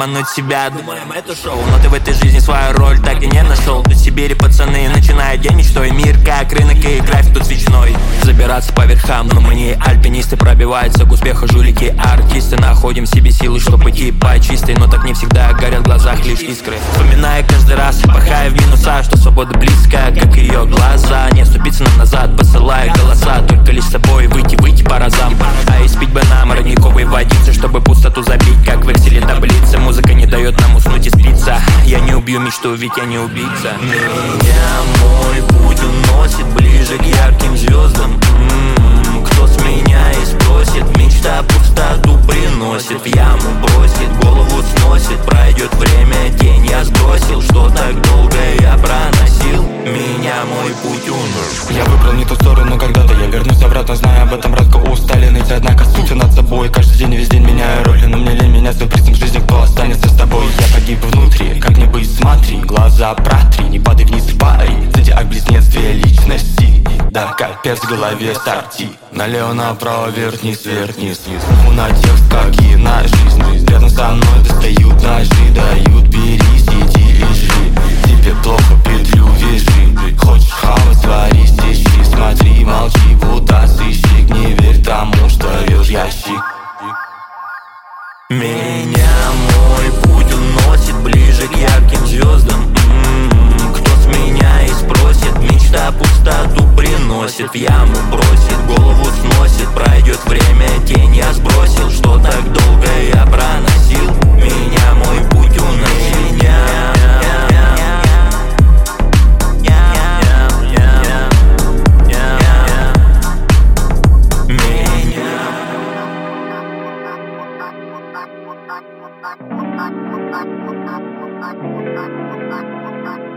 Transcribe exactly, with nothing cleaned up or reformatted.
обмануть себя. Думаем, это шоу, но ты в этой жизни свою роль так и не нашел. Тут в Сибири пацаны начинают день мечтой. Мир как рынок и график тут свечной. Забираться по верхам, но мы не альпинисты. Пробиваются к успеху жулики, артисты. Находим в себе силы, чтобы идти по чистой. Но так не всегда горят в глазах лишь искры. Вспоминая каждый раз, пахая в минуса, что свобода близко, как ее глаза. Не ступиться нам назад, посылая голоса. Только лишь с собой выйти, выйти по разам. А испить бы нам родниковой водицы, чтобы пустоту забить, как в экселе таблицы. Музыка не дает нам уснуть и спиться. Я не убью мечту, ведь я не убийца. Меня мой путь уносит ближе к ярким звездам. М-м-м, кто с меня и спросит, мечта пустоту приносит. В яму бросит, голову сносит. Пройдет время, тень я сбросил. Что так долго я проносил, меня мой путь уносит. Я выбрал не ту сторону, когда-то я вернусь обратно, зная об этом радко усталенный. Однако суть над собой, каждый день, весь день меняю роли. Но мне лень менять свой признак жизни, кто останется с тобой. Я погиб внутри, как не быть, смотри. Глаза протри, не падай вниз в паре. Зодиак близнец, две личности. Да, капец в голове старти. Налево, направо, вверх, вниз, вверх, вниз, вниз. На текст, как и на жизнь. Рядом со мной достают ножи, дают, бери, сиди, лежи. Тебе плохо, петлю вяжи. Хочешь хаос, свари стихи. Смотри, молчи, будто сыщик. Не верь тому, что вешь ящик. Меня мой путь уносит ближе к ярким звездам. М-м-м, кто с меня и спросит, мечта пустоту приносит. В яму бросит, голову сносит. Пройдет время, тень я сбросил. Что так долго я проносил, меня мой путь уносит. Меня Thank you.